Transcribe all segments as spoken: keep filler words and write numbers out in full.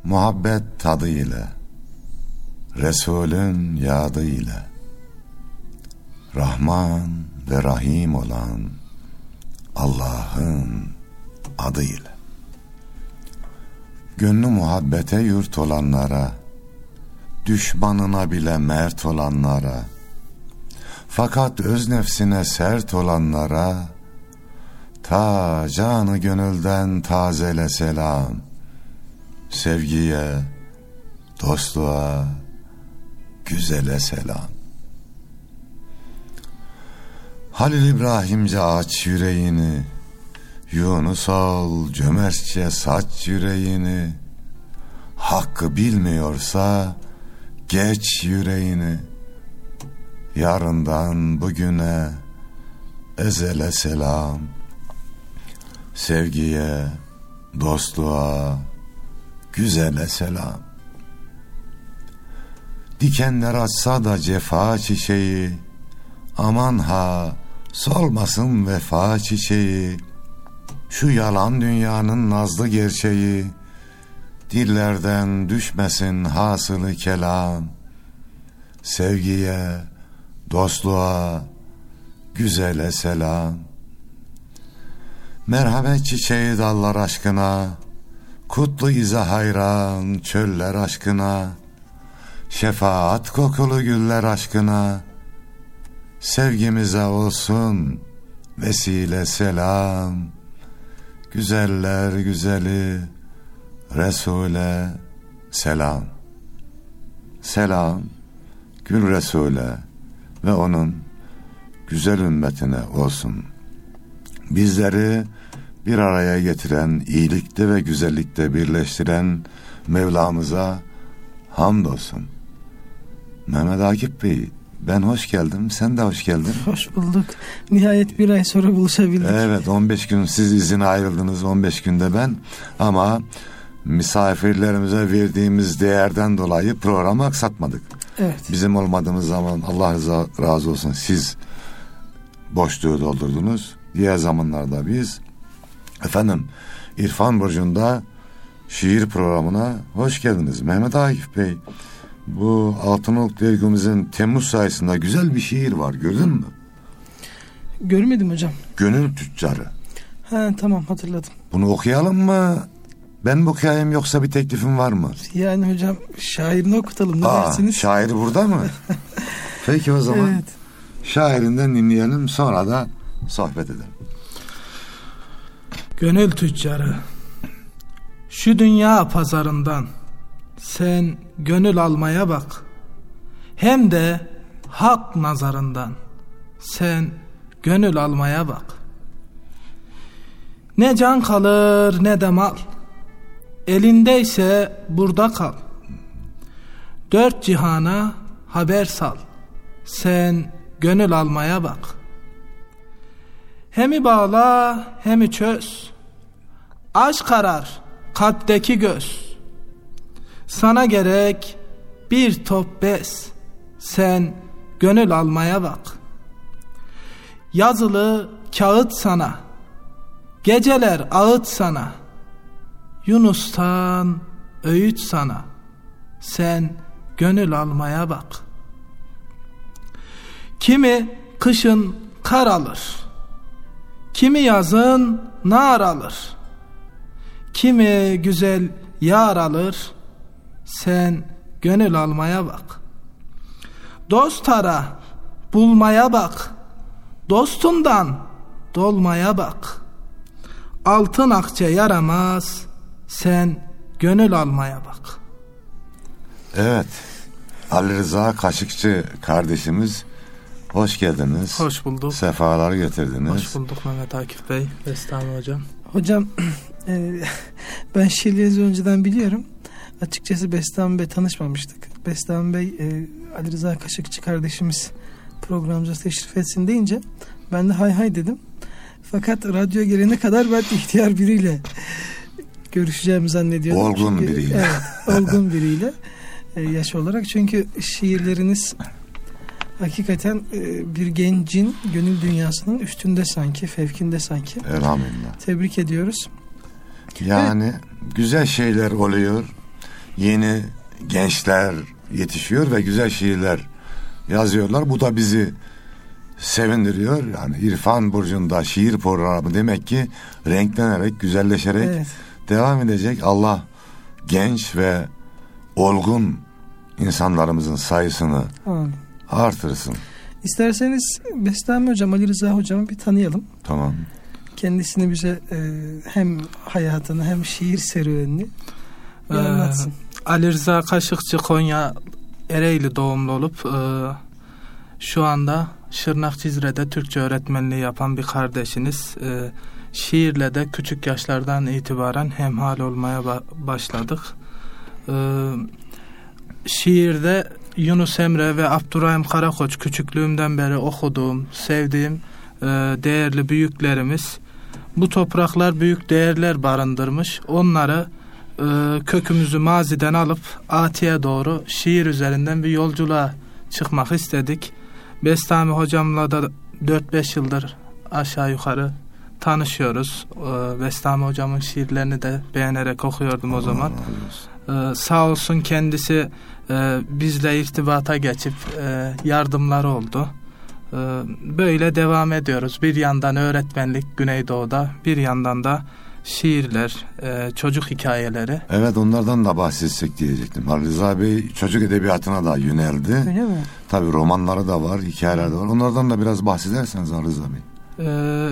muhabbet tadı ile, Resulün yadı ile, Rahman ve Rahim olan Allah'ın adıyla. Gönlü muhabbete yurt olanlara, düşmanına bile mert olanlara, fakat öz nefsine sert olanlara, ta canı gönülden tazele selam. Sevgiye, dostluğa, güzele selam. Halil İbrahimce aç yüreğini, Yunus ol cömertçe saç yüreğini, hakkı bilmiyorsa geç yüreğini, yarından bugüne ezele selam. Sevgiye, dostluğa, güzele selam. Dikenler açsa da cefa çiçeği, aman ha solmasın vefa çiçeği. Şu yalan dünyanın nazlı gerçeği, dillerden düşmesin hasılı kelam. Sevgiye, dostluğa, güzele selam. Merhamet çiçeği dallar aşkına, kutlu ize hayran çöller aşkına, şefaat kokulu güller aşkına, sevgimize olsun vesile selam. Güzeller güzeli Resul'e selam. Selam Gül Resul'e ve onun güzel ümmetine olsun. Bizleri bir araya getiren, iyilikte ve güzellikte birleştiren Mevlamıza hamdolsun. Mehmet Akif Bey, ben hoş geldim, sen de hoş geldin. Hoş bulduk. Nihayet bir ay sonra buluşabildik. Evet, on beş gün siz izine ayrıldınız, on beş günde ben. Ama misafirlerimize verdiğimiz değerden dolayı programı aksatmadık. Evet. Bizim olmadığımız zaman Allah razı olsun siz boşluğu doldurdunuz. Diğer zamanlarda biz efendim İrfan Burcu'nda şiir programına hoş geldiniz. Mehmet Akif Bey, bu Altınoluk dergimizin Temmuz sayısında güzel bir şiir var, gördün mü? Görmedim hocam. Gönül Tüccarı. Ha, tamam, hatırladım. Bunu okuyalım mı? Ben mi okuyayım yoksa bir teklifin var mı? Yani hocam şairini okutalım, ne Aa, dersiniz? Şair burada mı? Peki o zaman evet. Şairinden dinleyelim, sonra da sohbet edelim. Gönül tüccarı, şu dünya pazarından sen gönül almaya bak. Hem de hak nazarından sen gönül almaya bak. Ne can kalır ne de mal, elindeyse burada kal. Dört cihana haber sal, sen gönül almaya bak. Hemi bağla hemi çöz, aşk arar kalpteki göz. Sana gerek bir top bez, sen gönül almaya bak. Yazılı kağıt sana, geceler ağıt sana. Yunus'tan öğüt sana, sen gönül almaya bak. Kimi kışın kar alır, kimi yazın nar alır. Kimi güzel yar alır, sen gönül almaya bak. Dost ara, bulmaya bak. Dostundan dolmaya bak. Altın akçe yaramaz, sen gönül almaya bak. Evet, Ali Rıza Kaşıkçı kardeşimiz, hoş geldiniz. Hoş bulduk. Sefalar getirdiniz. Hoş bulduk Mehmet Akif Bey, Bestami Hocam. Hocam e, ben şiirlerinizi önceden biliyorum. Açıkçası Bestami Bey tanışmamıştık. Bestami Bey e, Ali Rıza Kaşıkçı kardeşimiz programımıza teşrif etsin deyince ben de hay hay dedim. Fakat radyoya gelene kadar ben ihtiyar biriyle görüşeceğimi zannediyordum. Olgun çünkü, biriyle. Evet, olgun biriyle e, yaş olarak. Çünkü şiirleriniz hakikaten e, bir gencin gönül dünyasının üstünde sanki, fevkinde sanki. Elhamdülillah. Tebrik ediyoruz. Yani evet, güzel şeyler oluyor. yeni gençler yetişiyor ve güzel şiirler yazıyorlar. Bu da bizi sevindiriyor. Yani İrfan Burcu'nda şiir programı demek ki renklenerek, güzelleşerek evet. devam edecek. Allah genç ve olgun insanlarımızın sayısını Amin. artırsın. İsterseniz Bestami Hocam, Ali Rıza Hocam'ı bir tanıyalım. Tamam. Kendisini bize e, hem hayatını hem şiir serüvenini ee, anlatsın. Ali Rıza Kaşıkçı, Konya Ereğli doğumlu olup e, şu anda Şırnak Cizre'de Türkçe öğretmenliği yapan bir kardeşiniz. E, şiirle de küçük yaşlardan itibaren hemhal olmaya ba- başladık. E, şiirde Yunus Emre ve Abdurrahim Karakoç küçüklüğümden beri okuduğum, sevdiğim e, değerli büyüklerimiz. Bu topraklar büyük değerler barındırmış. Onları e, kökümüzü maziden alıp atiye doğru şiir üzerinden bir yolculuğa çıkmak istedik. Bestami Hocam'la da dört beş yıldır aşağı yukarı tanışıyoruz. E, Bestami Hocam'ın şiirlerini de beğenerek okuyordum o zaman. E, sağ olsun kendisi e, bizle irtibata geçip e, yardımları oldu. E, böyle devam ediyoruz. Bir yandan öğretmenlik Güneydoğu'da, bir yandan da şiirler, e, çocuk hikayeleri. Evet, onlardan da bahsetsek diyecektim. Ali Rıza Bey çocuk edebiyatına da yöneldi. Öyle mi? Tabii romanları da var, hikayeler de var. Onlardan da biraz bahsederseniz Ali Rıza Bey. E,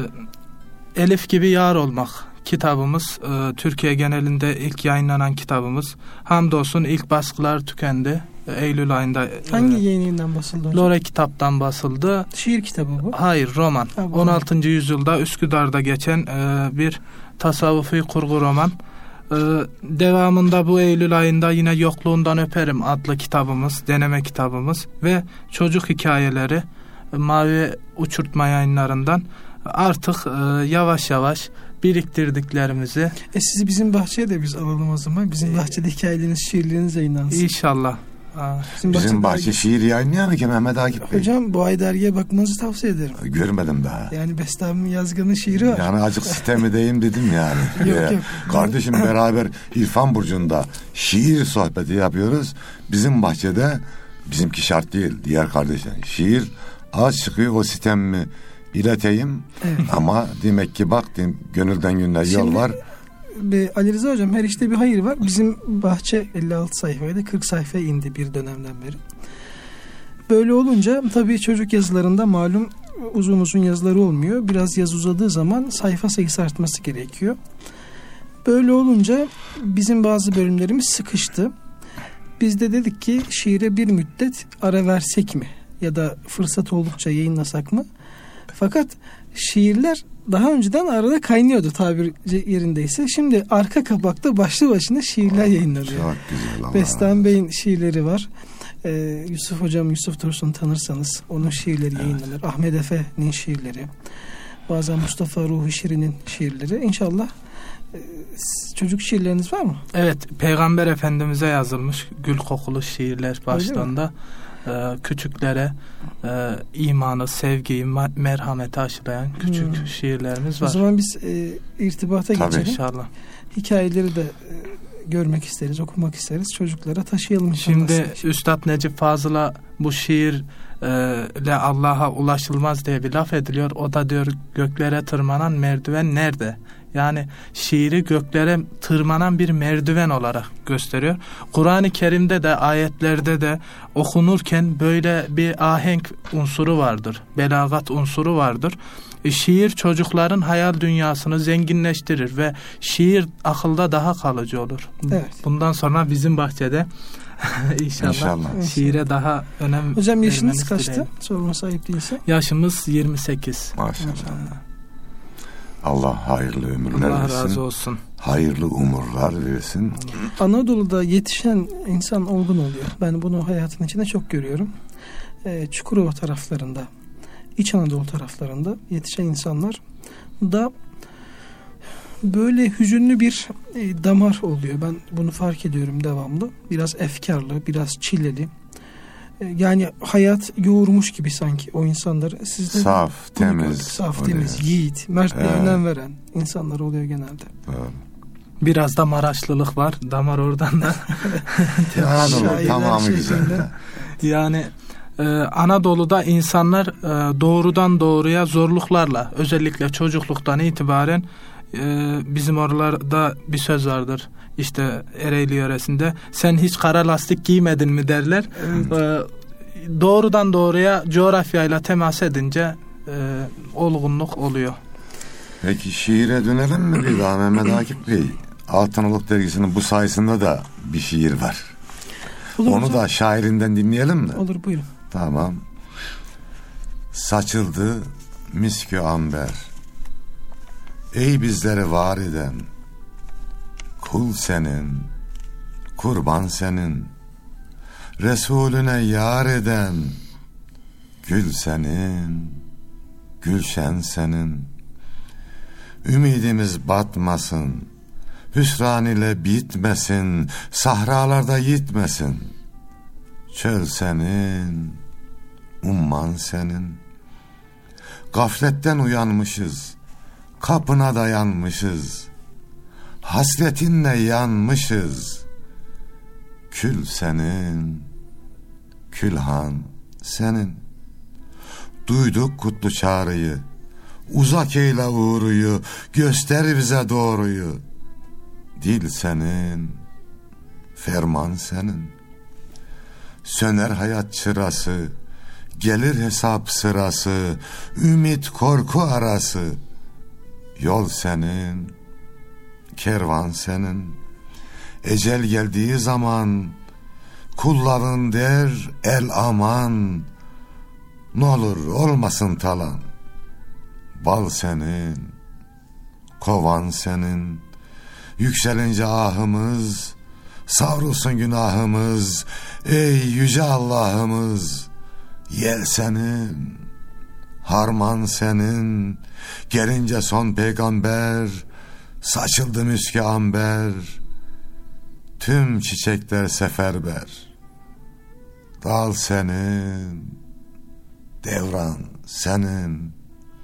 Elif gibi yar olmak kitabımız, e, Türkiye genelinde ilk yayınlanan kitabımız. Hamdolsun ilk baskılar tükendi. Eylül ayında. Hangi e, yayınından basıldı hocam? Lore kitaptan basıldı. Şiir kitabı bu? Hayır, roman. Ha, on altıncı yüzyılda Üsküdar'da geçen e, bir tasavvufi kurgu roman. E, devamında bu Eylül ayında yine Yokluğundan Öperim adlı kitabımız, deneme kitabımız ve çocuk hikayeleri e, Mavi Uçurtma Yayınlarından artık e, yavaş yavaş biriktirdiklerimizi. E sizi bizim bahçeye de biz alalım o zaman. Bizim bahçede hikayeleriniz, şiirleriniz yayınlansın. İnşallah. Bizim, bizim bahçe dergi... şiir yayınlayan ki Mehmet Akif Bey. Hocam bu ay dergiye bakmanızı tavsiye ederim. Görmedim daha. Yani Bestami Yazgan'ın şiiri var. Yani azıcık sitem edeyim dedim yani. yok yok. Kardeşim beraber İrfan Burcu'nda şiir sohbeti yapıyoruz. Bizim bahçede, bizimki şart değil, diğer kardeşler. Şiir az çıkıyor, o sitemimi ileteyim. Evet. Ama demek ki bak gönülden günler yol Şimdi... var. Be, Ali Rıza Hocam, her işte bir hayır var. Bizim bahçe elli altı sayfaydı, kırk sayfaya indi bir dönemden beri. Böyle olunca tabii çocuk yazılarında malum uzun uzun yazıları olmuyor. Biraz yazı uzadığı zaman sayfa sayısı artması gerekiyor. Böyle olunca bizim bazı bölümlerimiz sıkıştı. Biz de dedik ki şiire bir müddet ara versek mi? Ya da fırsat oldukça yayınlasak mı? Fakat şiirler daha önceden arada kaynıyordu tabiri yerindeyse. Şimdi arka kapakta başlı başına şiirler yayınlanıyor. Çok güzel. Bestami Bey'in şiirleri var. Ee, Yusuf Hocam, Yusuf Tursun'u tanırsanız onun şiirleri evet. yayınlanır. Ahmet Efe'nin şiirleri. Bazen Mustafa Ruhi Şirin'in şiirleri. İnşallah e, çocuk şiirleriniz var mı? Evet. Peygamber Efendimiz'e yazılmış gül kokulu şiirler baştan da. Ee, küçüklere e, imanı, sevgiyi, merhameti aşılayan küçük hmm. şiirlerimiz var. O zaman biz e, irtibata Tabii. geçelim. İnşallah. Hikayeleri de e, görmek isteriz, okumak isteriz. Çocuklara taşıyalım. Şimdi Üstad Necip Fazıl'a bu şiirle Allah'a ulaşılmaz diye bir laf ediliyor. O da diyor göklere tırmanan merdiven nerede? Yani şiiri göklere tırmanan bir merdiven olarak gösteriyor. Kur'an-ı Kerim'de de ayetlerde de okunurken böyle bir ahenk unsuru vardır. Belagat unsuru vardır. E, şiir çocukların hayal dünyasını zenginleştirir ve şiir akılda daha kalıcı olur. Evet. Bundan sonra bizim bahçede inşallah, inşallah şiire daha önem. Hocam yaşınız kaçtı? Sorması ayıp değilse. Yaşımız yirmi sekiz. Maşallah. Allah hayırlı ömürler Allah versin. Allah razı olsun. Hayırlı umurlar versin. Anadolu'da yetişen insan olgun oluyor. Ben bunu hayatın içinde çok görüyorum. Ee, Çukurova taraflarında, İç Anadolu taraflarında yetişen insanlar da böyle hüzünlü bir e, damar oluyor. Ben bunu fark ediyorum devamlı. Biraz efkarlı, biraz çileli. Yani hayat yoğurmuş gibi sanki o insanlar. Sizde saf, temiz. Gördük. Saf, temiz, yiğit, mertliğe evet. önem veren insanlar oluyor genelde. Evet. Biraz da Maraşlılık var. Damar oradan da. Anadolu tamamı güzel. Yani e, Anadolu'da insanlar e, doğrudan doğruya zorluklarla, özellikle çocukluktan itibaren e, bizim oralarda bir söz vardır. İşte Ereğli yöresinde, sen hiç kara lastik giymedin mi derler. Evet. E, doğrudan doğruya coğrafyayla temas edince e, olgunluk oluyor. Peki şiire dönelim mi bir daha Mehmet Akif Bey? Altınoluk dergisinin bu sayısında da bir şiir var. Olur Onu hocam. Da şairinden dinleyelim mi? Olur, buyurun. Tamam. Saçıldı miskü amber, ey bizleri var eden, kul senin, kurban senin, Resulüne yar eden, gül senin, gülşen senin. Ümidimiz batmasın, hüsran ile bitmesin, sahralarda yitmesin. Çöl senin, umman senin. Gafletten uyanmışız, kapına dayanmışız, hasretinle yanmışız. Kül senin, külhan senin. Duyduk kutlu çağrıyı, uzak eyle uğruyu, göster bize doğruyu. Dil senin, ferman senin. Söner hayat çırası, gelir hesap sırası, ümit korku arası. Yol senin, kervan senin. Ecel geldiği zaman kulların der el aman, n'olur olmasın talan. Bal senin, kovan senin. Yükselince ahımız, savrulsun günahımız. Ey yüce Allah'ımız, yel senin, harman senin. Gelince son peygamber, saçıldı miskü amber. Tüm çiçekler seferber. Dal senin, devran senin,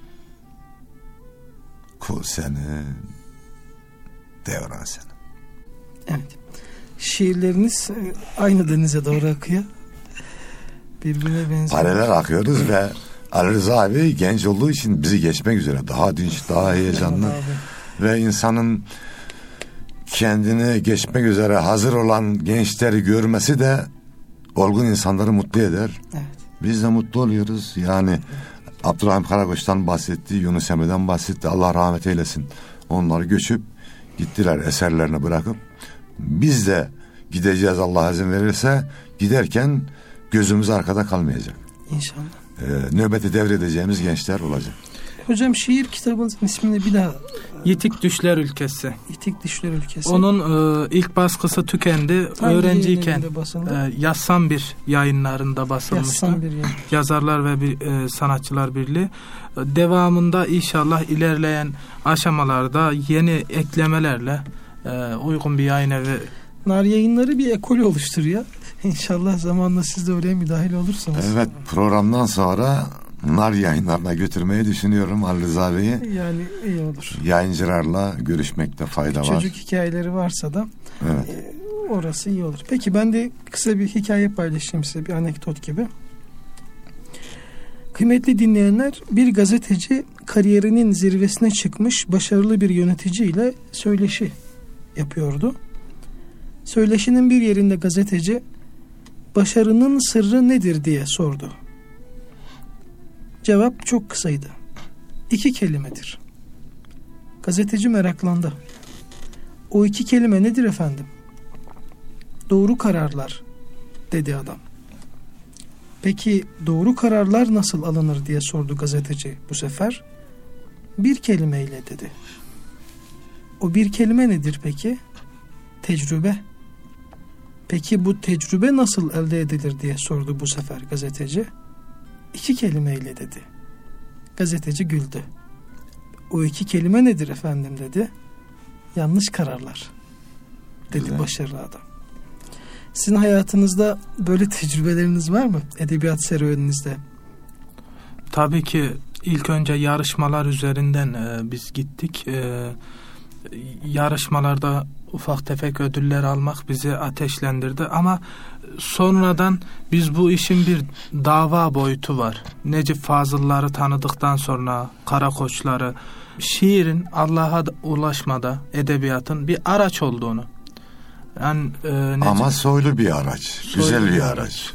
kul senin, devran senin. Evet. Şiirleriniz aynı denize doğru akıyor. Birbirine benziyor. Paralel akıyoruz ve Ali Rıza abi genç olduğu için bizi geçmek üzere. Daha dinç, daha heyecanlı. Ve insanın kendini geçmek üzere hazır olan gençleri görmesi de olgun insanları mutlu eder. Evet. Biz de mutlu oluyoruz. Yani evet. Abdurrahim Karakoç'tan bahsetti, Yunus Emre'den bahsetti. Allah rahmet eylesin. Onlar göçüp gittiler eserlerini bırakıp. Biz de gideceğiz Allah izin verirse. Giderken gözümüz arkada kalmayacak. İnşallah. Ee, nöbeti devredeceğimiz gençler olacak. Hocam şiir kitabınızın ismini bir daha... Yitik Düşler Ülkesi. Yitik Düşler Ülkesi. Onun e, ilk baskısı tükendi. Hangi öğrenciyken e, Yassam bir yayınlarında basılmıştı. Yassam bir yayın. Yazarlar ve bir, e, Sanatçılar Birliği. Devamında inşallah ilerleyen aşamalarda yeni eklemelerle e, uygun bir yayın evi. Nar Yayınları bir ekol oluşturuyor. İnşallah zamanla siz de oraya müdahil olursunuz. Evet, programdan sonra Nar Yayınlarına götürmeyi düşünüyorum Ali Rıza Bey'i. Yani iyi olur. Yayıncılarla görüşmekte fayda Çocuk var. Çocuk hikayeleri varsa da evet. e, orası iyi olur. Peki ben de kısa bir hikaye paylaşayım size, bir anekdot gibi. Kıymetli dinleyenler, bir gazeteci kariyerinin zirvesine çıkmış başarılı bir yöneticiyle söyleşi yapıyordu. Söyleşinin bir yerinde gazeteci, başarının sırrı nedir diye sordu. Cevap çok kısaydı. İki kelimedir. Gazeteci meraklandı. O iki kelime nedir efendim? Doğru kararlar, dedi adam. Peki doğru kararlar nasıl alınır diye sordu gazeteci bu sefer. Bir kelimeyle dedi. O bir kelime nedir peki? Tecrübe. Peki bu tecrübe nasıl elde edilir diye sordu bu sefer gazeteci. İki kelimeyle dedi. Gazeteci güldü. O iki kelime nedir efendim dedi. Yanlış kararlar, dedi Güzel. Başarılı adam. Sizin hayatınızda böyle tecrübeleriniz var mı? Edebiyat serüveninizde. Tabii ki ilk önce yarışmalar üzerinden e, biz gittik. E, yarışmalarda ufak tefek ödüller almak bizi ateşlendirdi ama sonradan biz bu işin bir dava boyutu var. Necip Fazılları tanıdıktan sonra Karakoçları, şiirin Allah'a ulaşmada edebiyatın bir araç olduğunu. Yani e, Necip, ama soylu bir araç, soylu güzel bir, bir araç. araç.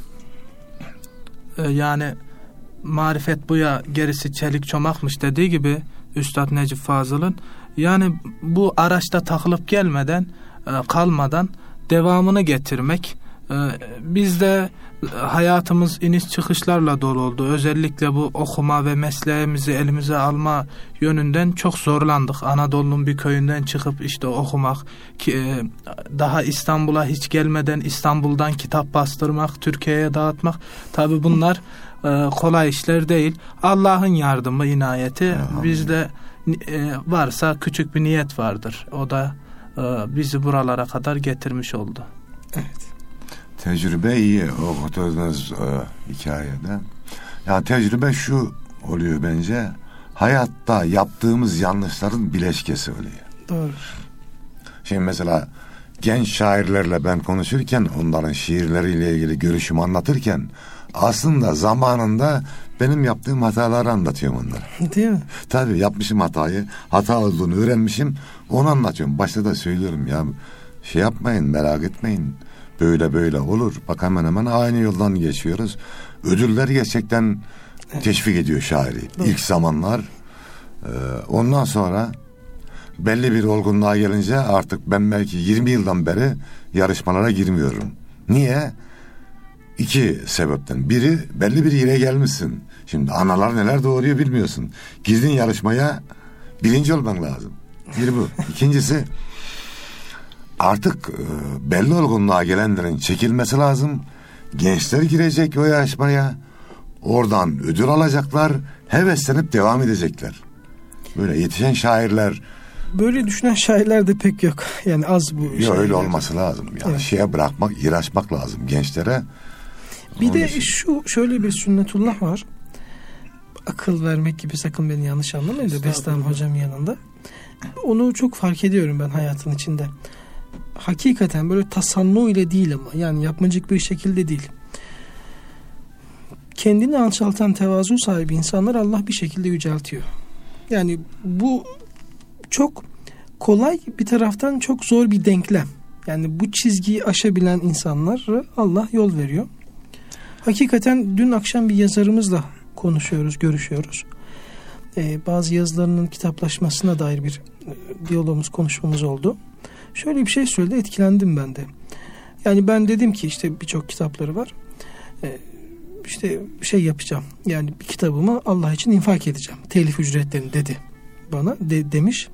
E, yani marifet buya gerisi çelik çomakmış dediği gibi Üstad Necip Fazıl'ın, yani bu araçta takılıp gelmeden, kalmadan devamını getirmek. Bizde hayatımız iniş çıkışlarla dolu oldu. Özellikle bu okuma ve mesleğimizi elimize alma yönünden çok zorlandık. Anadolu'nun bir köyünden çıkıp işte okumak, daha İstanbul'a hiç gelmeden İstanbul'dan kitap bastırmak, Türkiye'ye dağıtmak. Tabii bunlar kolay işler değil. Allah'ın yardımı, inayeti. Bizde varsa küçük bir niyet vardır. O da bizi buralara kadar getirmiş oldu. Evet. Tecrübe iyi okutduğunuz e, hikayede. Yani tecrübe şu oluyor bence. Hayatta yaptığımız yanlışların bileşkesi oluyor. Doğru. Şimdi mesela genç şairlerle ben konuşurken, onların şiirleriyle ilgili görüşümü anlatırken aslında zamanında benim yaptığım hataları anlatıyorum onlara. Değil mi? Tabii yapmışım hatayı. Hata olduğunu öğrenmişim. Onu anlatıyorum. Başta da söylüyorum ya, şey yapmayın, merak etmeyin. Böyle böyle olur. Bak hemen hemen aynı yoldan geçiyoruz. Ödüller gerçekten teşvik ediyor şairi. Doğru. İlk zamanlar. Ee, ondan sonra belli bir olgunluğa gelince artık ben belki yirmi yıldan beri yarışmalara girmiyorum. Niye? İki sebepten. Biri, belli bir yere gelmişsin. Şimdi analar neler doğuruyor bilmiyorsun. Girdin yarışmaya, birinci olman lazım. Biri bu. İkincisi, artık e, belli olgunluğa gelenlerin çekilmesi lazım. Gençler girecek o yarışmaya. Oradan ödül alacaklar. Heveslenip devam edecekler. Böyle yetişen şairler. Böyle düşünen şairler de pek yok. Yani az bu. Yok, öyle olması lazım. Yani evet. Şeye bırakmak, iraçmak lazım gençlere. Bir de şu şöyle bir sünnetullah var. Akıl vermek gibi, sakın beni yanlış anlamayın da Bestam hocam yanında. Onu çok fark ediyorum ben hayatın içinde. Hakikaten böyle tasannu ile değil ama yani yapmacık bir şekilde değil. Kendini alçaltan tevazu sahibi insanlar Allah bir şekilde yüceltiyor. Yani bu çok kolay, bir taraftan çok zor bir denklem. Yani bu çizgiyi aşabilen insanlara Allah yol veriyor. Hakikaten dün akşam bir yazarımızla konuşuyoruz, görüşüyoruz. Ee, bazı yazılarının kitaplaşmasına dair bir e, diyalogumuz, konuşmamız oldu. Şöyle bir şey söyledi, etkilendim ben de. Yani ben dedim ki işte birçok kitapları var. Ee, işte şey yapacağım. Yani bir kitabımı Allah için infak edeceğim. Telif ücretlerini dedi bana de, demiş.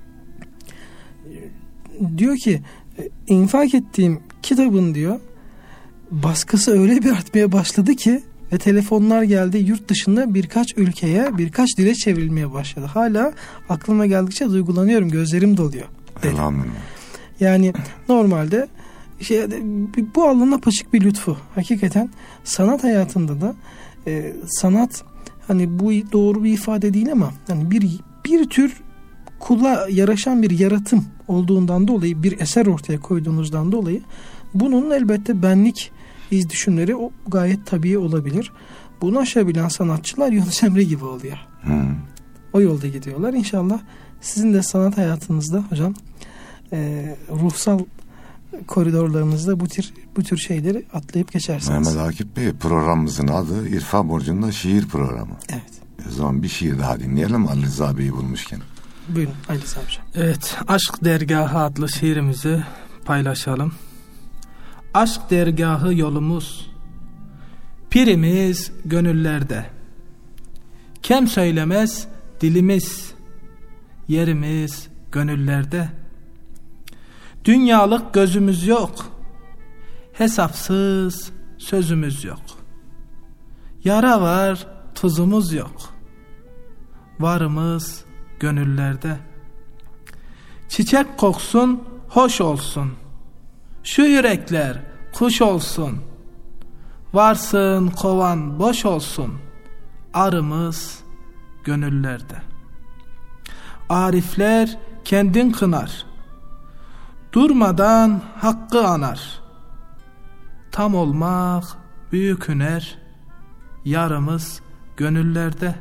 Diyor ki infak ettiğim kitabın diyor baskısı öyle bir artmaya başladı ki ve telefonlar geldi, yurt dışında birkaç ülkeye, birkaç dile çevrilmeye başladı. Hala aklıma geldikçe duygulanıyorum, gözlerim doluyor dedi. Yani normalde şey, bu Allah'ın apaçık bir lütfu. Hakikaten sanat hayatında da e, sanat hani bu doğru bir ifade değil ama hani bir bir tür kula yaraşan bir yaratım olduğundan dolayı, bir eser ortaya koyduğunuzdan dolayı bunun elbette benlik iz düşümleri o gayet tabii olabilir. Bunu aşabilen sanatçılar Yunus Emre gibi oluyor. Hmm. O yolda gidiyorlar. İnşallah sizin de sanat hayatınızda hocam e, ruhsal koridorlarınızda bu tür bu tür şeyleri atlayıp geçersiniz. Mehmet Akif Bey, programımızın adı İrfan Burcu'nda şiir programı. Evet. O zaman bir şiir daha dinleyelim Ali Rıza Bey'i bulmuşken. Buyurun Ali Rıza hocam. Evet, Aşk Dergahı adlı şiirimizi paylaşalım. Aşk dergahı yolumuz, pirimiz gönüllerde. Kem söylemez dilimiz, yerimiz gönüllerde. Dünyalık gözümüz yok, hesapsız sözümüz yok. Yara var, tuzumuz yok. Varımız gönüllerde. Çiçek koksun, hoş olsun. Şu yürekler kuş olsun. Varsın kovan boş olsun. Arımız gönüllerde. Arifler kendin kınar. Durmadan hakkı anar. Tam olmak büyük hüner, yarımız gönüllerde.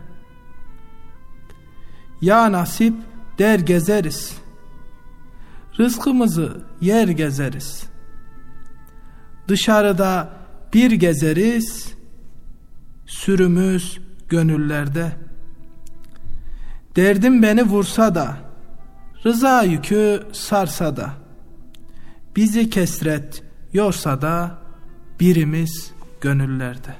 Ya nasip der gezeriz, rızkımızı yer gezeriz. Dışarıda bir gezeriz, sürümüz gönüllerde. Derdim beni vursa da, rıza yükü sarsa da, bizi kesret yorsa da, birimiz gönüllerde.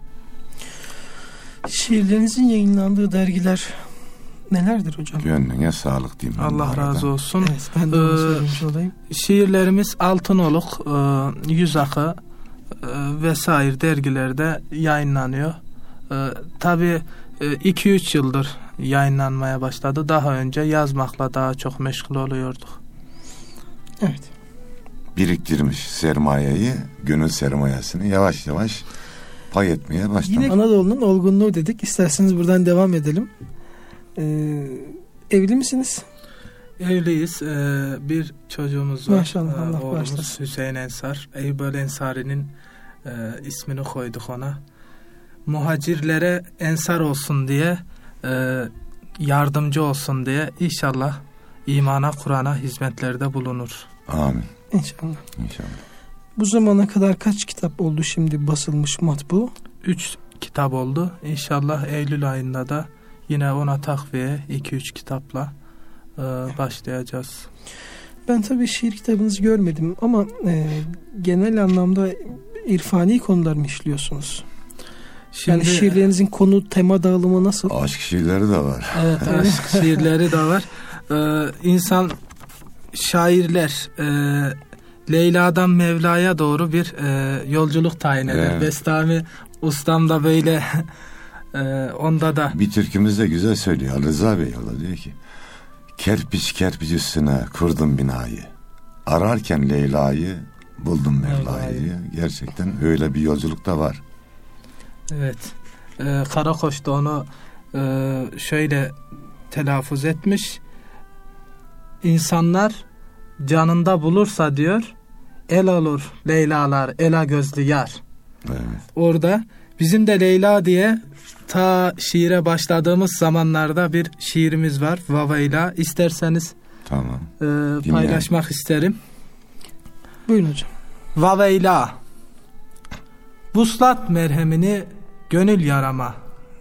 Şiirlerinizin yayınlandığı dergiler nelerdir hocam? Gönlüne sağlık diyeyim. Allah razı olsun. Evet, ben de onu söylemiş olayım. Şiirlerimiz Altınoluk, e, Yüz Akı e, vesaire dergilerde yayınlanıyor. E, Tabii iki üç yıldır yayınlanmaya başladı. Daha önce yazmakla daha çok meşgul oluyorduk. Evet. Biriktirmiş sermayeyi, gönül sermayesini yavaş yavaş pay etmeye başlamış. Yine Anadolu'nun olgunluğu dedik. İsterseniz buradan devam edelim. Ee, evli misiniz? Evliyiz. Ee, bir çocuğumuz var. Maşallah, Allah ee, oğlumuz bağışlasın. Hüseyin Ensar. Eybal Ensari'nin e, ismini koyduk ona. Muhacirlere ensar olsun diye, e, yardımcı olsun diye inşallah imana, Kur'an'a hizmetlerde bulunur. Amin. İnşallah. İnşallah. Bu zamana kadar kaç kitap oldu şimdi basılmış matbu? Üç kitap oldu. İnşallah Eylül ayında da yine ona takviye iki üç kitapla e, başlayacağız. Ben tabii şiir kitabınızı görmedim ama e, genel anlamda irfani konular mı işliyorsunuz? Şimdi, yani şiirlerinizin konu, tema dağılımı nasıl? Aşk şiirleri de var. Evet, aşk şiirleri de var. Ee, insan şairler e, Leyla'dan Mevla'ya doğru bir e, yolculuk tayin eder. Evet. Bestami ustam da böyle e, onda da. Bir türkümüz de güzel söylüyor. Ali Rıza Bey orada diyor ki, kerpiç kerpiç üstüne kurdum binayı. Ararken Leyla'yı buldum Mevla'yı diyor. Gerçekten öyle bir yolculuk da var. Evet. Ee, Karakoç da onu e, şöyle telaffuz etmiş. İnsanlar canında bulursa diyor, el olur Leyla'lar, ela gözlü yar. Evet. Orada bizim de Leyla diye ta şiire başladığımız zamanlarda bir şiirimiz var. Vaveyla. İsterseniz Tamam. e, paylaşmak isterim. Buyurun hocam. Vaveyla. Vuslat merhemini gönül yarama.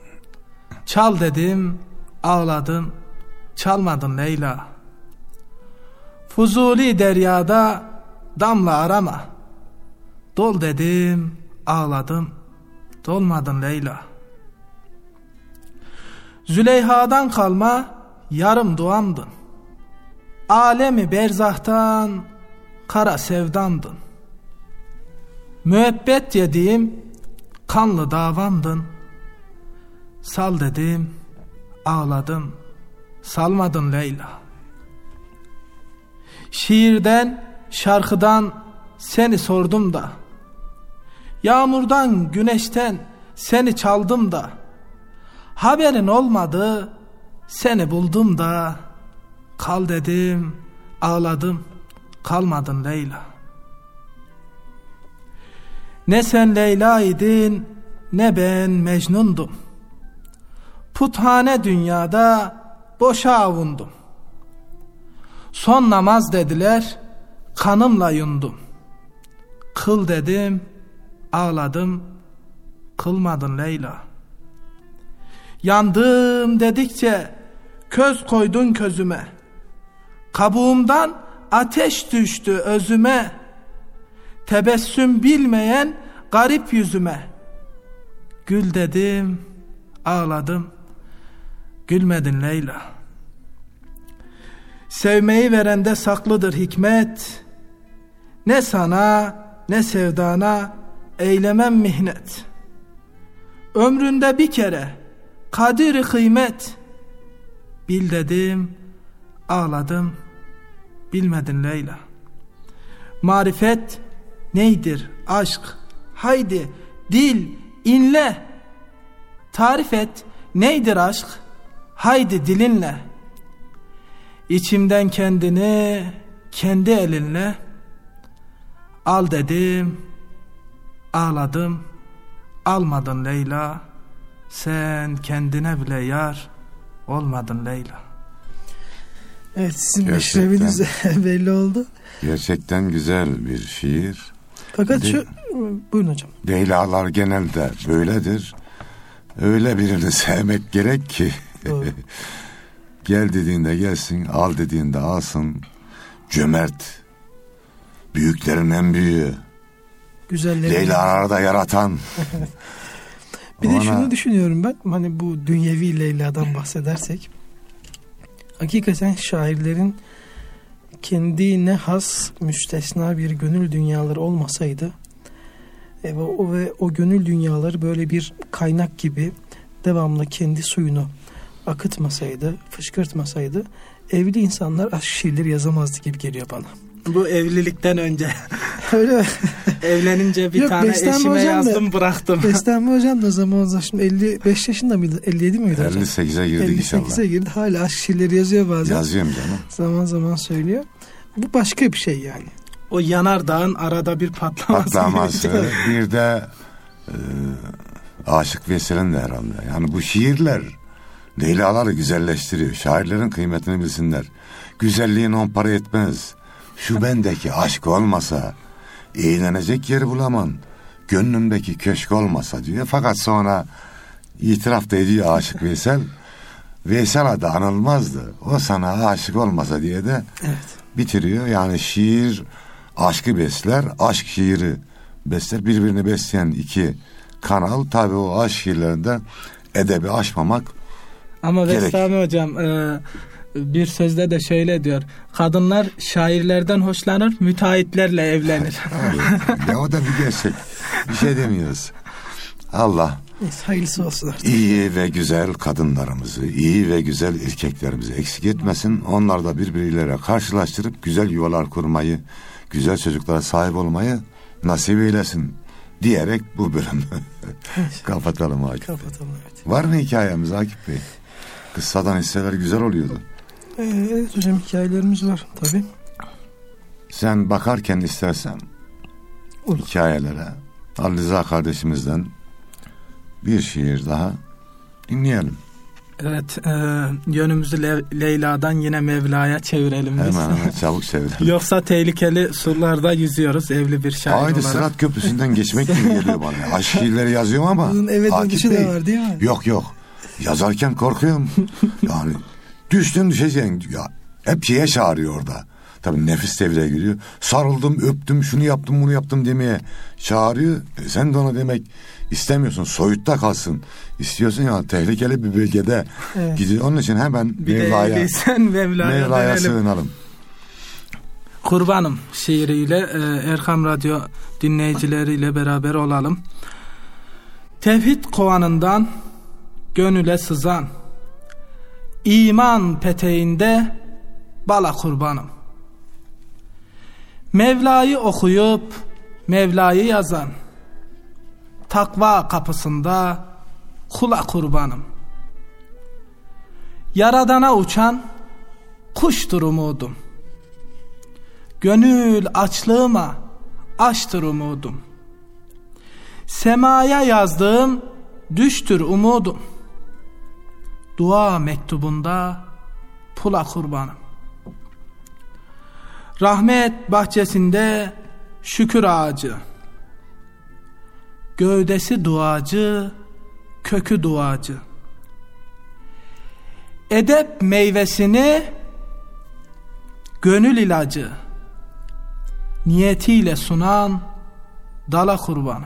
Çal dedim, ağladım, çalmadın Leyla. Fuzuli deryada damla arama. Dol dedim, ağladım, dolmadın Leyla. Züleyha'dan kalma yarım duamdın. Alemi berzahtan kara sevdandın. Müebbet yediğim kanlı davandın. Sal dedim, ağladım, salmadın Leyla. Şiirden, şarkıdan seni sordum da, yağmurdan, güneşten seni çaldım da, haberin olmadı, seni buldum da, kal dedim, ağladım, kalmadın Leyla. Ne sen Leyla idin, ne ben Mecnun'dum. Puthane dünyada boşa avundum. Son namaz dediler, kanımla yundum. Kıl dedim, ağladım, kılmadın Leyla. Yandım dedikçe köz koydun közüme. Kabuğumdan ateş düştü özüme. Tebessüm bilmeyen garip yüzüme. Gül dedim, ağladım, gülmedin Leyla. Sevmeyi verende saklıdır hikmet. Ne sana ne sevdana eylemem mihnet. Ömründe bir kere kadir kıymet. Bil dedim, ağladım, bilmedin Leyla. Marifet neydir aşk? Haydi dil inle. Tarif et neydir aşk? Haydi dilinle. İçimden kendini kendi elinle al dedim, ağladım, almadın Leyla, sen kendine bile yar olmadın Leyla. Evet, sizin meşrebiniz belli oldu. Gerçekten güzel bir şiir. Fakat şu, buyurun hocam. Leyla'lar genelde böyledir. Öyle birini sevmek gerek ki gel dediğinde gelsin, al dediğinde alsın. Cömert, büyüklerin en büyüğü, Leyla'ları da yaratan. Bir Ona... de şunu düşünüyorum ben, hani bu dünyevi Leyla'dan bahsedersek, hakikaten şairlerin kendine has müstesna bir gönül dünyaları olmasaydı e, o ve o gönül dünyaları böyle bir kaynak gibi devamlı kendi suyunu akıtmasaydı, fışkırtmasaydı, evli insanlar aşk şiirleri yazamazdı gibi geliyor bana. Bu evlilikten önce. Öyle mi? Evlenince bir Yok, tane eşime yazdım da, bıraktım. Beslenme hocam da zamanında şimdi elli beş yaşında mıydı? elli yedi miydi hocam? elli sekize girdik elli sekize inşallah. girdi. Hala aşk şiirleri yazıyor bazen. Yazıyorum canım. Zaman zaman söylüyor. Bu başka bir şey yani. O yanardağın arada bir patlaması. Patlaması. Bir de e, Aşık Veysel'in de herhalde. Yani bu şiirler Leyla'ları güzelleştiriyor. Şairlerin kıymetini bilsinler. Güzelliğin on para etmez. Şu bendeki aşk olmasa, eğlenecek yeri bulamam, gönlümdeki köşk olmasa diyor. Fakat sonra itiraf da ediyor Aşık Veysel. Veysel adı anılmazdı. O sana aşık olmasa diye de evet. bitiriyor. Yani şiir aşkı besler, aşk şiiri besler. Birbirini besleyen iki kanal. Tabii o aşk şiirlerinde edebi aşmamak ama gerek. Bestami hocam e, bir sözde de şöyle diyor: kadınlar şairlerden hoşlanır, müteahhitlerle evlenir. Ya o da bir gerçek. Bir şey demiyoruz. Allah hayırlısı olsun artık. İyi ve güzel kadınlarımızı, iyi ve güzel erkeklerimizi eksik etmesin. Onlar da birbirleriyle karşılaştırıp güzel yuvalar kurmayı, güzel çocuklara sahip olmayı nasip eylesin diyerek bu bölümü kapatalım Akif. Kapatalım, evet. Var mı hikayemiz Akif Bey? Kıssadan hisseler güzel oluyordu. Evet hocam, hikayelerimiz var tabii. Sen bakarken istersen olur, hikayelere Ali Rıza kardeşimizden bir şiir daha dinleyelim. Evet, e, yönümüzü Le- Leyla'dan yine Mevla'ya çevirelim biz. Hemen hemen çabuk çevirelim. Yoksa tehlikeli sularda yüzüyoruz evli bir şair Aynı olarak. Sırat Köprüsü'nden geçmek gibi geliyor bana. Aşk şiirleri yazıyorum ama bunun evet dönüşü de var değil mi? Yok yok. Yazarken korkuyorum. Yani düştün düşeceksin. Ya, hep şeye çağırıyor orada. Tabii nefis devreye giriyor. Sarıldım, öptüm, şunu yaptım, bunu yaptım demeye çağırıyor. E sen de ona demek istemiyorsun. Soyutta kalsın. İstiyorsun ya, tehlikeli bir bölgede evet. gidiyor. Onun için hemen bir Mevla'ya, Mevla'ya, Mevla'ya sığınalım. Kurbanım şiiriyle e, Erkam Radyo dinleyicileriyle beraber olalım. Tevhid kovanından gönüle sızan, iman peteğinde bala kurbanım. Mevla'yı okuyup Mevla'yı yazan, takva kapısında kula kurbanım. Yaradana uçan kuştur umudum. Gönül açlığıma açtır umudum. Semaya yazdığım düştür umudum. Dua mektubunda pula kurbanım. Rahmet bahçesinde şükür ağacı, gövdesi duacı, kökü duacı. Edep meyvesini gönül ilacı, niyetiyle sunan dala kurbanım.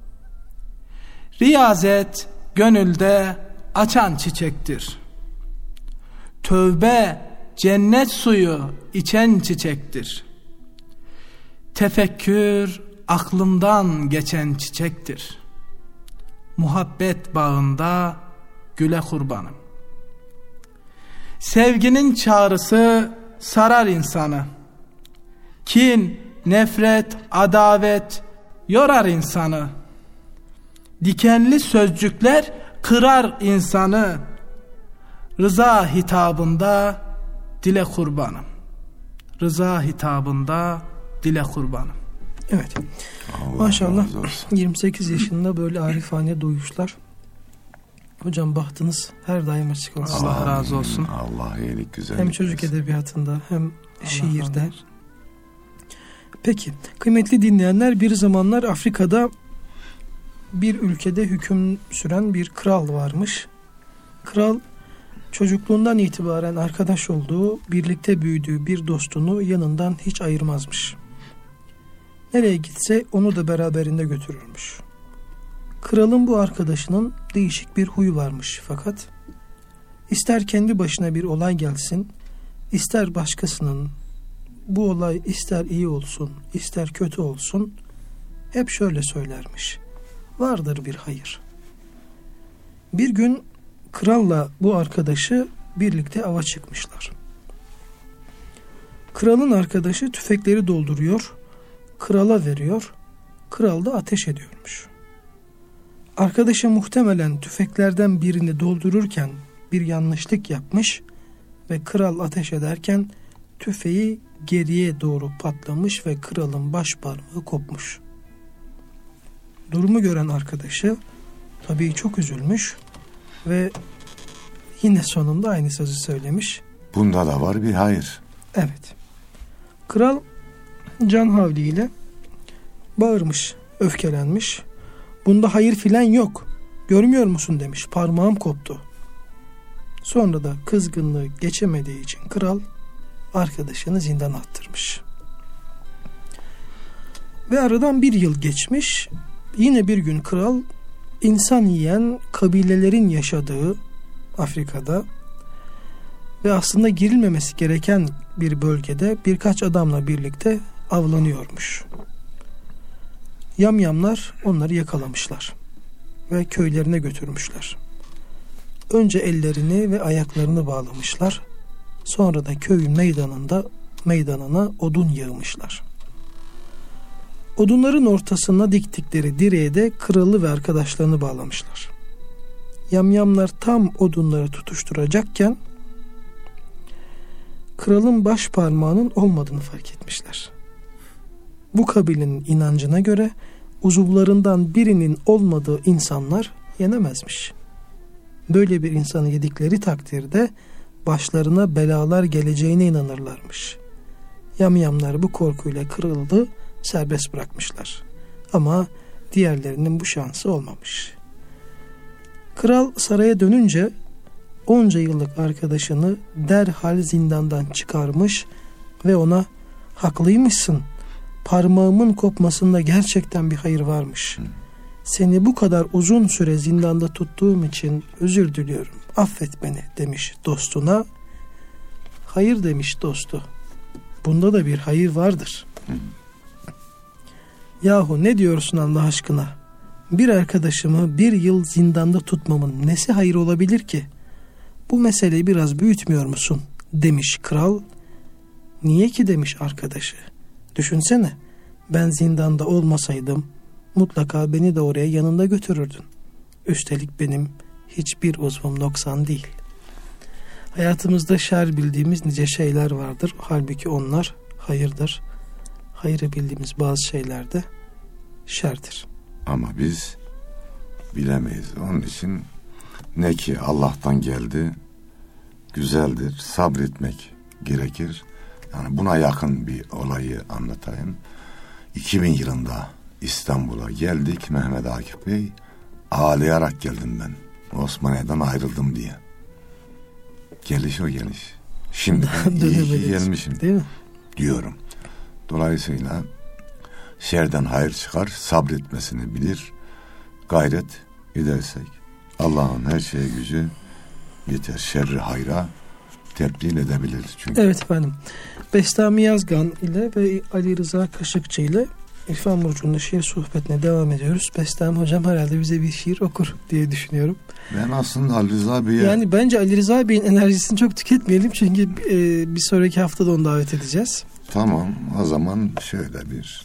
Riyazet gönülde açan çiçektir. Tövbe cennet suyu içen çiçektir. Tefekkür aklımdan geçen çiçektir. Muhabbet bağında güle kurbanım. Sevginin çağrısı sarar insanı. Kin, nefret, adavet yorar insanı. Dikenli sözcükler kırar insanı. Rıza hitabında dile kurbanım. Rıza hitabında dile kurbanım. Evet. Allah maşallah yirmi sekiz yaşında böyle arifane duyuşlar. Hocam bahtınız her daim açık olsun. Allah razı olsun. Allah iyilik güzel. Hem çocuk edebiyatında hem Allah şiirde. Peki kıymetli dinleyenler, bir zamanlar Afrika'da bir ülkede hüküm süren bir kral varmış. Kral çocukluğundan itibaren arkadaş olduğu, birlikte büyüdüğü bir dostunu yanından hiç ayırmazmış. Nereye gitse onu da beraberinde götürürmüş. Kralın bu arkadaşının değişik bir huyu varmış, fakat ister kendi başına bir olay gelsin, ister başkasının, bu olay ister iyi olsun, ister kötü olsun, hep şöyle söylermiş: vardır bir hayır. Bir gün kralla bu arkadaşı birlikte ava çıkmışlar. Kralın arkadaşı tüfekleri dolduruyor, krala veriyor, kral da ateş ediyormuş. Arkadaşı muhtemelen tüfeklerden birini doldururken bir yanlışlık yapmış ve kral ateş ederken tüfeği geriye doğru patlamış ve kralın baş parmağı kopmuş. Durumu gören arkadaşı tabii çok üzülmüş ve yine sonunda aynı sözü söylemiş: bunda da var bir hayır. Evet. Kral can havliyle bağırmış, öfkelenmiş. Bunda hayır filan yok, görmüyor musun demiş, parmağım koptu. Sonra da kızgınlığı geçemediği için kral arkadaşını zindana attırmış. Ve aradan bir yıl geçmiş. Yine bir gün kral insan yiyen kabilelerin yaşadığı Afrika'da ve aslında girilmemesi gereken bir bölgede birkaç adamla birlikte avlanıyormuş. Yamyamlar onları yakalamışlar ve köylerine götürmüşler. Önce ellerini ve ayaklarını bağlamışlar. Sonra da köyün meydanında meydanına odun yığmışlar. Odunların ortasına diktikleri direğe de kralı ve arkadaşlarını bağlamışlar. Yamyamlar tam odunları tutuşturacakken kralın baş parmağının olmadığını fark etmişler. Bu kabilenin inancına göre uzuvlarından birinin olmadığı insanlar yenemezmiş. Böyle bir insanı yedikleri takdirde başlarına belalar geleceğine inanırlarmış. Yamyamlar bu korkuyla kırıldı, serbest bırakmışlar. Ama diğerlerinin bu şansı olmamış. Kral saraya dönünce onca yıllık arkadaşını derhal zindandan çıkarmış ve ona haklıymışsın, parmağımın kopmasında gerçekten bir hayır varmış. Seni bu kadar uzun süre zindanda tuttuğum için özür diliyorum, affet beni demiş dostuna. Hayır demiş dostu, bunda da bir hayır vardır. Yahu ne diyorsun Allah aşkına? Bir arkadaşımı bir yıl zindanda tutmamın nesi hayır olabilir ki? Bu meseleyi biraz büyütmüyor musun? Demiş kral. Niye ki demiş arkadaşı. Düşünsene, ben zindanda olmasaydım mutlaka beni de oraya yanında götürürdün. Üstelik benim hiçbir uzvum noksan değil. Hayatımızda şer bildiğimiz nice şeyler vardır. Halbuki onlar hayırdır. Hayrı bildiğimiz bazı şeyler de şerdir. Ama biz bilemeyiz. Onun için ne ki Allah'tan geldi, güzeldir, sabretmek gerekir. Yani buna yakın bir olayı anlatayım. iki bin yılında İstanbul'a geldik Mehmet Akif Bey. Ağlayarak geldim ben. Osmaniye'den ayrıldım diye. Geliş o geliş. Şimdi iyi ki gelmişim. Değil mi? Diyorum. Dolayısıyla şerden hayır çıkar, sabretmesini bilir, gayret edersek Allah'ın her şeye gücü yeter, şerri hayra tebdil edebiliriz. Çünkü. Evet efendim. Bestami Yazgan ile ve Ali Rıza Kaşıkçı ile İrfan Burcu'nda şiir sohbetine devam ediyoruz. Bestami hocam herhalde bize bir şiir okur diye düşünüyorum. Ben aslında Ali Rıza Bey'e... Yani bence Ali Rıza Bey'in enerjisini çok tüketmeyelim. Çünkü e, bir sonraki hafta da onu davet edeceğiz. Tamam, o zaman şöyle bir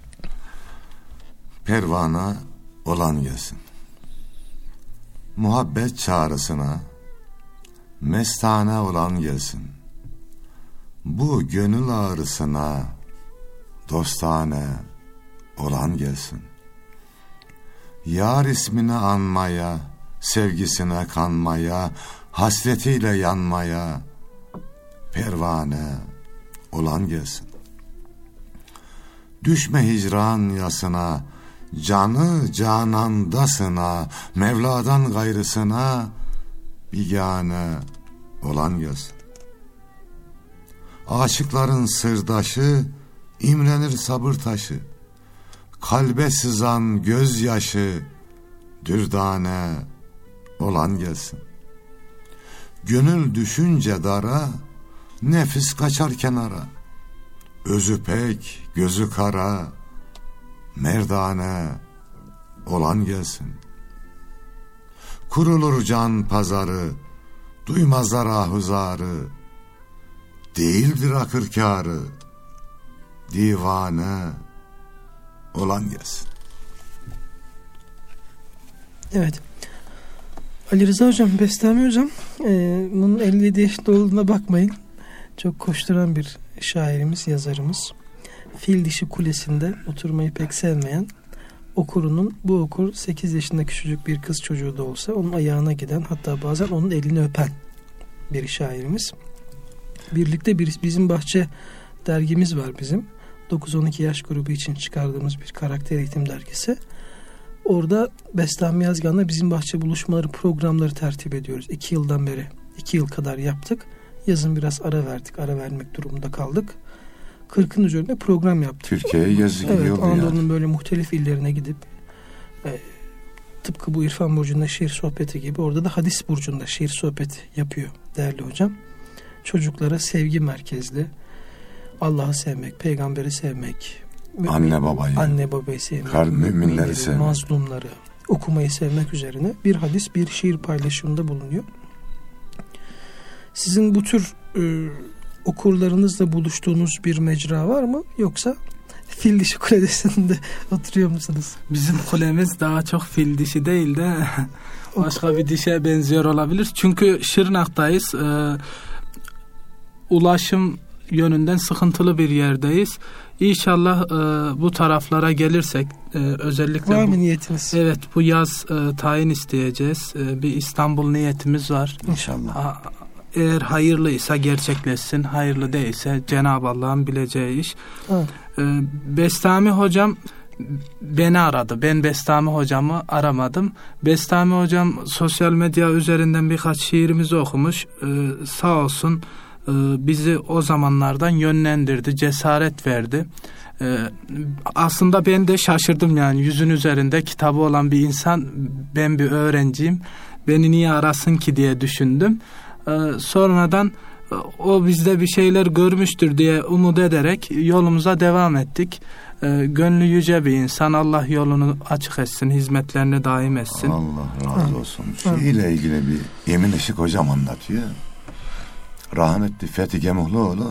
pervana olan gelsin. Muhabbet çağrısına mestane olan gelsin. Bu gönül ağrısına dostane olan gelsin. Yar ismini anmaya, sevgisine kanmaya, hasretiyle yanmaya pervane olan gelsin. Düşme hicran yasına, canı canandasına, Mevla'dan gayrısına bigane olan gelsin. Aşıkların sırdaşı, imrenir sabır taşı, kalbe sızan gözyaşı dürdane olan gelsin. Gönül düşünce dara, nefis kaçar kenara, özü pek gözü kara merdane olan gelsin. Kurulur can pazarı, duymazlar ahuzarı, değildir akır kârı divane olan gelsin. Evet. Ali Rıza Hocam, Bestami Hocam, e, bunun elli yedi yaşında olduğuna bakmayın. Çok koşturan bir şairimiz, yazarımız. Fil dişi kulesinde oturmayı pek sevmeyen, okurunun, bu okur sekiz yaşında küçücük bir kız çocuğu da olsa onun ayağına giden, hatta bazen onun elini öpen bir şairimiz. Birlikte bir, bizim bahçe dergimiz var bizim. dokuz on iki yaş grubu için çıkardığımız bir karakter eğitim dergisi. Orada Bestami Yazgan'la bizim bahçe buluşmaları programları tertip ediyoruz. İki yıldan beri, iki yıl kadar yaptık. Yazın biraz ara verdik, ara vermek durumunda kaldık. kırkın üzerinde program yaptık. Türkiye'ye yazı gidiyor. Evet, Anadolu'nun yani. böyle muhtelif illerine gidip e, tıpkı bu İrfan Burcu'nda şiir sohbeti gibi orada da Hadis Burcu'nda şiir sohbeti yapıyor değerli hocam. Çocuklara sevgi merkezli, Allah'ı sevmek, peygamberi sevmek, anne babayı, anne babayı sevmek, kar, müminleri sevmek, mazlumları okumayı sevmek üzerine bir hadis, bir şiir paylaşımında bulunuyor. Sizin bu tür e, okurlarınızla buluştuğunuz bir mecra var mı? Yoksa fil dişi kulesinde oturuyor musunuz? Bizim kulemiz daha çok fil dişi değil de başka bir dişe benziyor olabilir. Çünkü Şırnak'tayız. Ee, ulaşım yönünden sıkıntılı bir yerdeyiz. İnşallah e, bu taraflara gelirsek e, özellikle var mı bu, niyetiniz? Evet, bu yaz e, tayin isteyeceğiz. E, bir İstanbul niyetimiz var. İnşallah. Ha, eğer hayırlıysa gerçekleşsin, hayırlı değilse Cenab-ı Allah'ın bileceği iş. Evet. E, Bestami hocam beni aradı. Ben Bestami hocamı aramadım. Bestami hocam sosyal medya üzerinden birkaç şiirimizi okumuş. E, sağ olsun e, bizi o zamanlardan yönlendirdi, cesaret verdi. E, aslında ben de şaşırdım, yani yüzün üzerinde kitabı olan bir insan, ben bir öğrenciyim, beni niye arasın ki diye düşündüm. E, sonradan e, o bizde bir şeyler görmüştür diye umut ederek yolumuza devam ettik. E, gönlü yüce bir insan, Allah yolunu açık etsin, hizmetlerini daim etsin. Allah razı olsun. Şeyle ilgili bir Emin Işık hocam anlatıyor. Rahmetli Fethi Gemuhluoğlu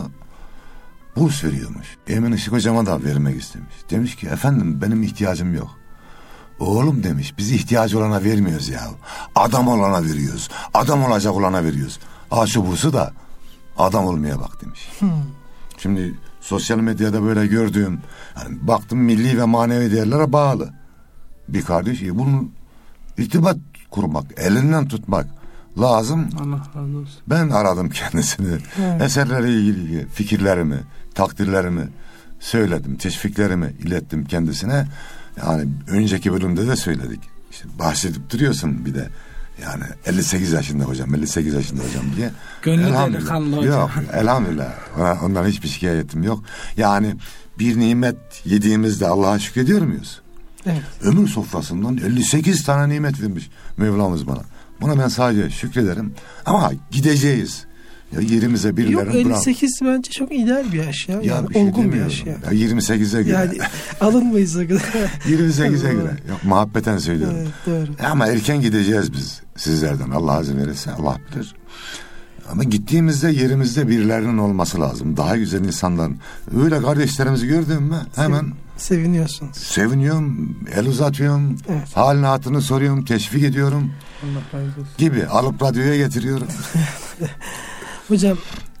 burs veriyormuş. Emin Işık hocama da vermek istemiş. Demiş ki efendim benim ihtiyacım yok. Oğlum demiş, biz ihtiyacı olana vermiyoruz ya. Adam olana veriyoruz. Adam olacak olana veriyoruz. Aa şu bursu da adam olmaya bak demiş. Hmm. Şimdi sosyal medyada böyle gördüğüm, yani baktım milli ve manevi değerlere bağlı bir kardeş. Bunun irtibat kurmak, elinden tutmak lazım. Allah razı olsun. Ben aradım kendisini. Evet. Eserlere ilgili fikirlerimi, takdirlerimi söyledim, teşviklerimi ilettim kendisine. Yani önceki bölümde de söyledik. İşte bahsedip duruyorsun bir de. Yani elli sekiz yaşında hocam, elli sekiz yaşında hocam diye. Gönlü delikanlı hocam. Yok, elhamdülillah. Ondan hiçbir şikayetim yok. Yani bir nimet yediğimizde Allah'a şükrediyor muyuz? Evet. Ömür sofrasından elli sekiz tane nimet vermiş Mevlamız bana. Buna ben sadece şükrederim. Ama gideceğiz. Ya yerimize birilerini bırak. Yok, elli sekiz bırak. Bence çok ideal bir yaş ya. Ya yani bir şey olgun bir yaş ya. ya. yirmi sekize göre. Yani alınmayız sakın. yirmi sekize göre. Yok, muhabbeten söylüyorum. Evet, doğru. Ama erken gideceğiz biz sizlerden. Allah izin verirse Allah bilir. Ama gittiğimizde yerimizde birilerinin olması lazım. Daha güzel insanların. Öyle kardeşlerimizi gördün mü hemen seviniyorsunuz. Seviniyorum, el uzatıyorum, evet. Halini hatırını soruyorum, teşvik ediyorum. Allah razı olsun. Gibi alıp radyoya getiriyorum. Hocam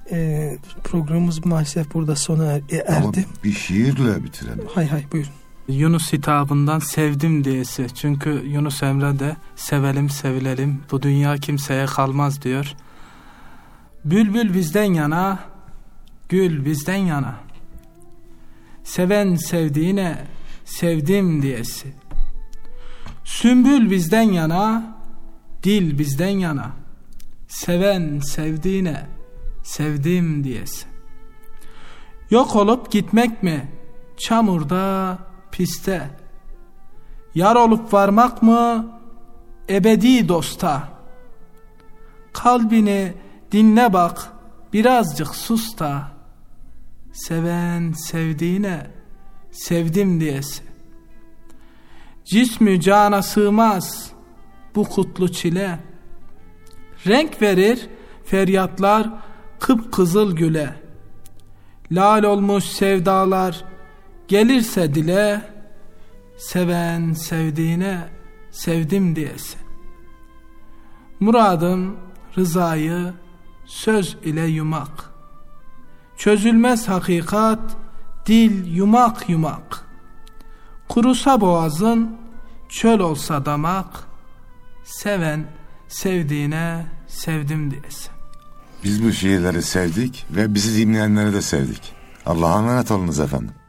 e, programımız maalesef burada sona er, e, erdi. Ama bir şiirle bitirelim. Hay hay buyurun. Yunus hitabından sevdim diyesi. Çünkü Yunus Emre de sevelim sevilelim, bu dünya kimseye kalmaz diyor. Bülbül bizden yana, gül bizden yana. Seven sevdiğine sevdim diyesi. Sümbül bizden yana, dil bizden yana. Seven sevdiğine sevdim diyesi. Yok olup gitmek mi çamurda piste? Yar olup varmak mı ebedi dosta? Kalbini dinle bak, birazcık sus da. Seven sevdiğine sevdim diyesi. Cismü cana sığmaz bu kutlu çile. Renk verir feryatlar kıpkızıl güle. Lal olmuş sevdalar gelirse dile. Seven sevdiğine sevdim diyesi. Muradım rızayı söz ile yumak. Çözülmez hakikat dil yumak yumak. Kurusa boğazın çöl olsa damak. Seven sevdiğine sevdim diyesi. Biz bu şiirleri sevdik ve bizi dinleyenleri de sevdik. Allah'a emanet olunuz efendim.